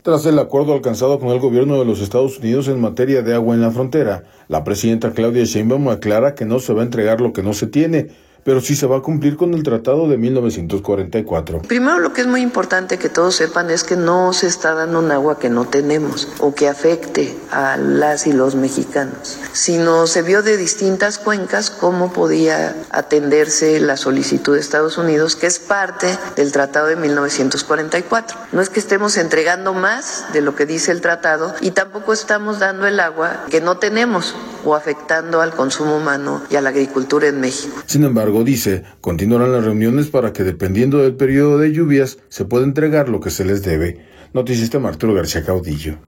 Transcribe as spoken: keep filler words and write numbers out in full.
Tras el acuerdo alcanzado con el gobierno de los Estados Unidos en materia de agua en la frontera, la presidenta Claudia Sheinbaum aclara que no se va a entregar lo que no se tiene, pero sí se va a cumplir con el Tratado de mil novecientos cuarenta y cuatro. Primero, lo que es muy importante que todos sepan es que no se está dando un agua que no tenemos o que afecte a las y los mexicanos, sino se vio de distintas cuencas cómo podía atenderse la solicitud de Estados Unidos, que es parte del Tratado de mil novecientos cuarenta y cuatro. No es que estemos entregando más de lo que dice el tratado y tampoco estamos dando el agua que no tenemos o afectando al consumo humano y a la agricultura en México. Sin embargo, dice, continuarán las reuniones para que, dependiendo del periodo de lluvias, se pueda entregar lo que se les debe. Noticista Arturo García Caudillo.